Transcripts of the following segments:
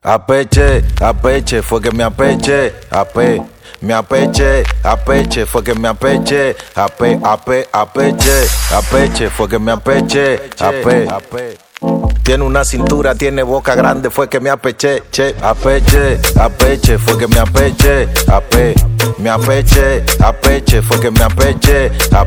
Apeche, fue que me apeche, me apeche, fue que me apeche, apeche, fue que me apeche, Tiene una cintura, tiene boca grande, fue que me apeche, apeche, fue que me apeche, me apeche, fue que me apeche,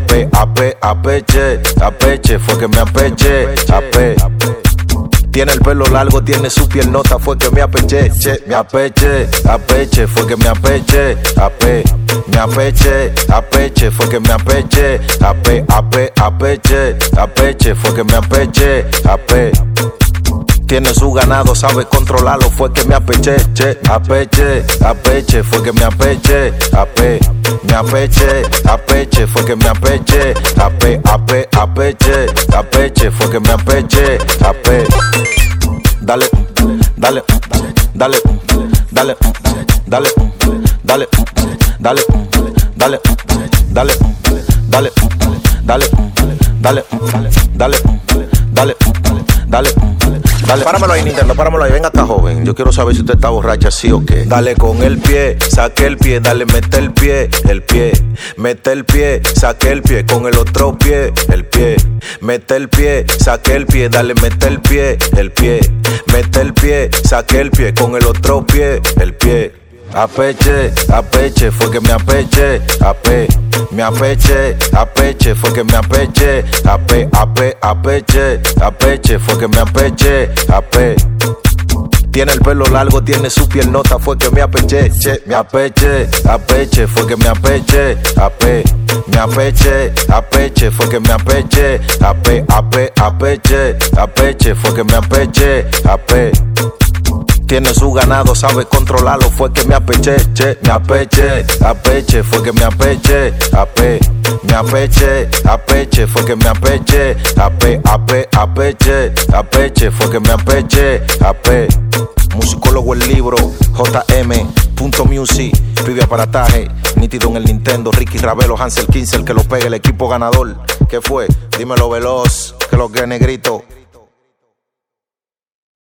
apeche, fue que me apeche, Tiene el pelo largo, tiene su piel nota, fue que me apeche, me apeche, fue que me apeche, me apeche, fue que me apeche, apeche, fue que me apeche, Tiene su ganado, sabe controlarlo, fue que me apeche, apeche, fue que me apeche, me apeche, fue que me apeche, apeche, fue que me apeche, Dale, dale, dale, dale, dale, dale, dale, dale, dale, dale, dale, dale, dale, dale, dale. Páramelo ahí, Nintendo, páramelo ahí. Venga acá, joven. Yo quiero saber si usted está borracha, sí o qué. Dale con el pie, saque el pie, dale, mete el pie, mete el pie, saque el pie, con el otro pie, mete el pie, saque el pie, dale, mete el pie, mete el pie, saque el pie, con el otro pie, Apeche, fue que me apeche, me apeche, fue que me apeche, apeche, fue que me apeche, Tiene el pelo largo, tiene su piel nota, fue que me apeche, me apeche, fue que me apeche, me apeche, fue que me apeche, apeche, fue que me apeche, Tiene su ganado, sabe controlarlo, fue que me apeche, me apeche, fue que me apeche, me apeche, fue que me apeche, apeche, fue que me apeche, Musicólogo el libro, JM.music, Pibe Aparataje, nítido en el Nintendo, Ricky Ravelo, Hansel 15, el que lo pegue, el equipo ganador. ¿Qué fue? Dímelo veloz, que lo que negrito.